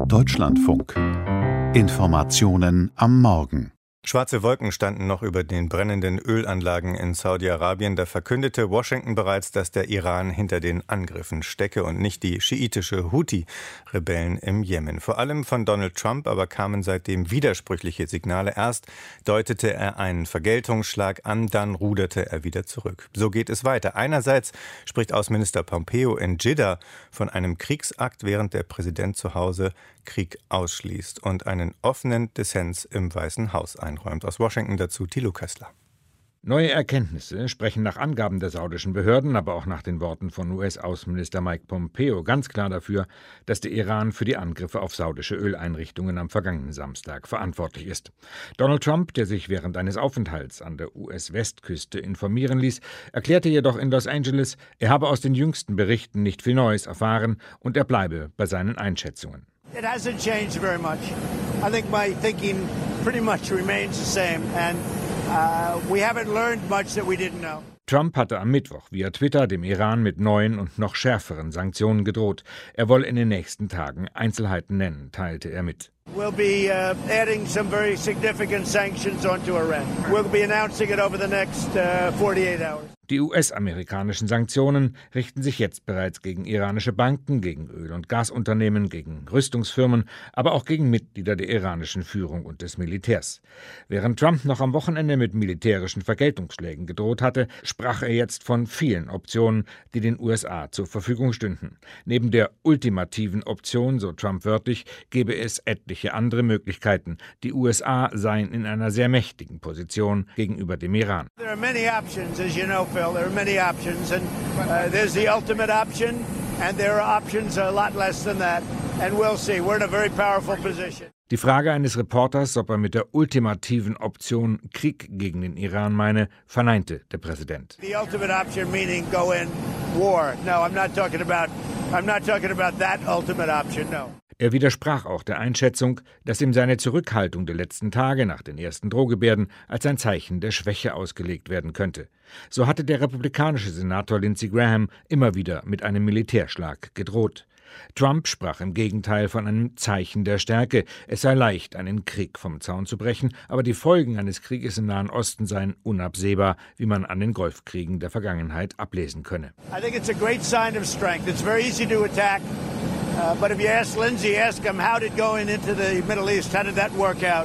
Deutschlandfunk. Informationen am Morgen. Schwarze Wolken standen noch über den brennenden Ölanlagen in Saudi-Arabien. Da verkündete Washington bereits, dass der Iran hinter den Angriffen stecke und nicht die schiitische Houthi-Rebellen im Jemen. Vor allem von Donald Trump aber kamen seitdem widersprüchliche Signale. Erst deutete er einen Vergeltungsschlag an, dann ruderte er wieder zurück. So geht es weiter. Einerseits spricht Außenminister Pompeo in Dschidda von einem Kriegsakt, während der Präsident zu Hause Krieg ausschließt und einen offenen Dissens im Weißen Haus einräumt. Aus Washington dazu Thilo Kössler. Neue Erkenntnisse sprechen nach Angaben der saudischen Behörden, aber auch nach den Worten von US-Außenminister Mike Pompeo ganz klar dafür, dass der Iran für die Angriffe auf saudische Öleinrichtungen am vergangenen Samstag verantwortlich ist. Donald Trump, der sich während eines Aufenthalts an der US-Westküste informieren ließ, erklärte jedoch in Los Angeles, er habe aus den jüngsten Berichten nicht viel Neues erfahren und er bleibe bei seinen Einschätzungen. It hasn't changed very much. I think my thinking pretty much remains the same, and we haven't learned much that we didn't know. Trump hatte am Mittwoch via Twitter dem Iran mit neuen und noch schärferen Sanktionen gedroht. Er wolle in den nächsten Tagen Einzelheiten nennen, teilte er mit. We'll be adding some very significant sanctions onto Iran. We'll be announcing it over the next 48 hours. Die US-amerikanischen Sanktionen richten sich jetzt bereits gegen iranische Banken, gegen Öl- und Gasunternehmen, gegen Rüstungsfirmen, aber auch gegen Mitglieder der iranischen Führung und des Militärs. Während Trump noch am Wochenende mit militärischen Vergeltungsschlägen gedroht hatte, sprach er jetzt von vielen Optionen, die den USA zur Verfügung stünden. Neben der ultimativen Option, so Trump wörtlich, gebe es etliche andere Möglichkeiten. Die USA seien in einer sehr mächtigen Position gegenüber dem Iran. There are many options, as you know, Phil. There are many options, and there's the ultimate option, and there are options a lot less than that, and we'll see. We're in a very powerful position. Die Frage eines Reporters, ob er mit der ultimativen Option Krieg gegen den Iran meine, verneinte der Präsident. The ultimate option meaning go in war. No, I'm not talking about that ultimate option, no. Er widersprach auch der Einschätzung, dass ihm seine Zurückhaltung der letzten Tage nach den ersten Drohgebärden als ein Zeichen der Schwäche ausgelegt werden könnte. So hatte der republikanische Senator Lindsey Graham immer wieder mit einem Militärschlag gedroht. Trump sprach im Gegenteil von einem Zeichen der Stärke. Es sei leicht, einen Krieg vom Zaun zu brechen, aber die Folgen eines Krieges im Nahen Osten seien unabsehbar, wie man an den Golfkriegen der Vergangenheit ablesen könne. I think it's a great sign of strength. It's very easy to attack. But if you ask Lindsey, ask him how did going into the Middle East, how did that work out?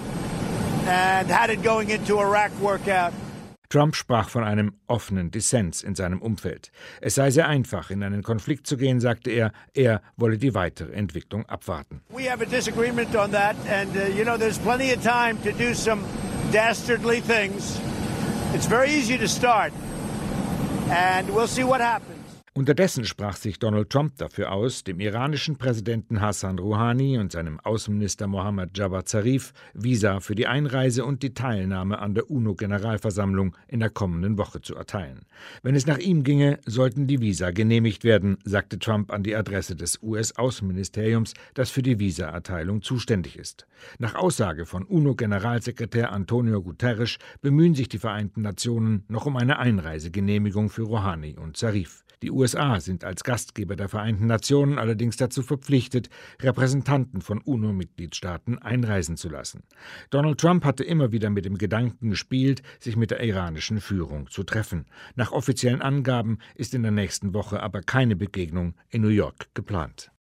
And how did going into Iraq work out? Trump sprach von einem offenen Dissens in seinem Umfeld. Es sei sehr einfach, in einen Konflikt zu gehen, sagte er. Er wolle die weitere Entwicklung abwarten. We have a disagreement on that, and there's plenty of time to do some dastardly things. It's very easy to start, and we'll see what happens. Unterdessen sprach sich Donald Trump dafür aus, dem iranischen Präsidenten Hassan Rouhani und seinem Außenminister Mohammad Javad Zarif Visa für die Einreise und die Teilnahme an der UNO-Generalversammlung in der kommenden Woche zu erteilen. Wenn es nach ihm ginge, sollten die Visa genehmigt werden, sagte Trump an die Adresse des US-Außenministeriums, das für die Visaerteilung zuständig ist. Nach Aussage von UNO-Generalsekretär Antonio Guterres bemühen sich die Vereinten Nationen noch um eine Einreisegenehmigung für Rouhani und Zarif. Die USA sind als Gastgeber der Vereinten Nationen allerdings dazu verpflichtet, Repräsentanten von UNO-Mitgliedstaaten einreisen zu lassen. Donald Trump hatte immer wieder mit dem Gedanken gespielt, sich mit der iranischen Führung zu treffen. Nach offiziellen Angaben ist in der nächsten Woche aber keine Begegnung in New York geplant.